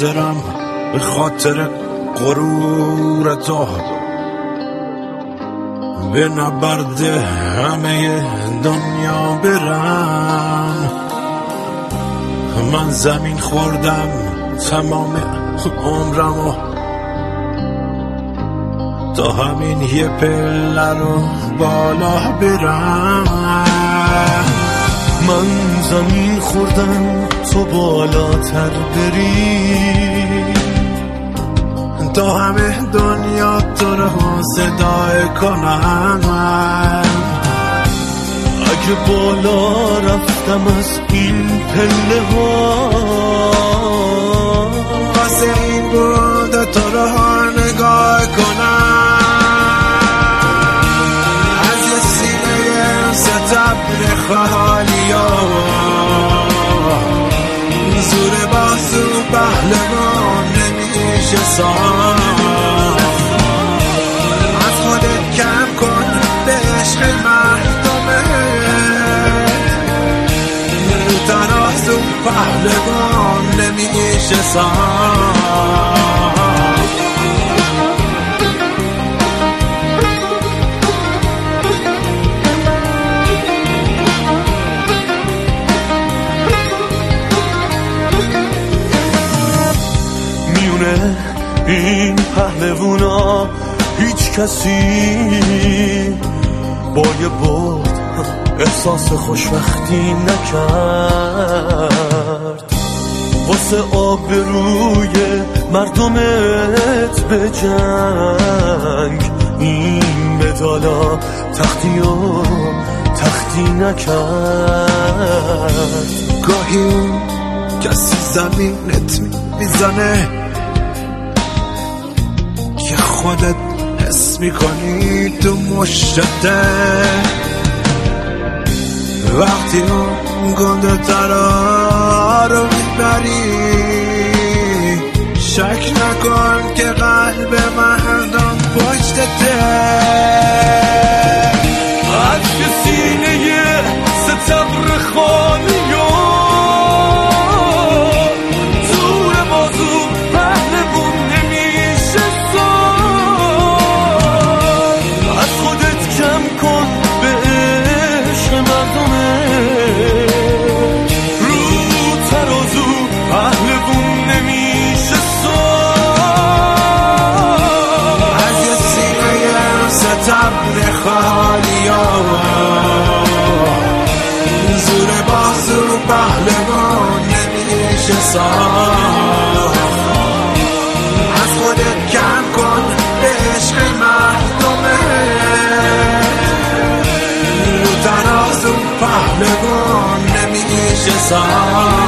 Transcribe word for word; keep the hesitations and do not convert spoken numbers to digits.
حاضرم به خاطر غرور تو به نبرد همه دنیا برم. من زمین خوردم تمام عمرمو تا همین یه پله رو بالا برم. من زمین خوردم تو بالاتر بری تا همه دنیا تو رو صدای کنم. اگه بالا رفتم از این پله ها واسه این بود تو رو نگاه کنم. از یه سینه ستبر خالی ها زور بازو پهلوان نمیشه ساخت. از خودت کم کن به عشق مردمه رو ترازو پهلوان نمیشه ساخت. این پهلوونا هیچ کسی با یه برد احساس خوشبختی نکرد. واسه آبروی مردمت به جنگ این مدالا تختی و تختی نکرد. گاهی کسی زمینت میزنه که خودت حس میکنی تو مشته. وقتی اون گنده ترا رو میبری شک نکن که قلب مردم پشتته. از که سینه ستبر خالی تبر خالی ها زور بازو پهلوان نمیشه ساخت. از خودت کم کن به عشق مردمه رو ترازو پهلوان نمیشه ساخت.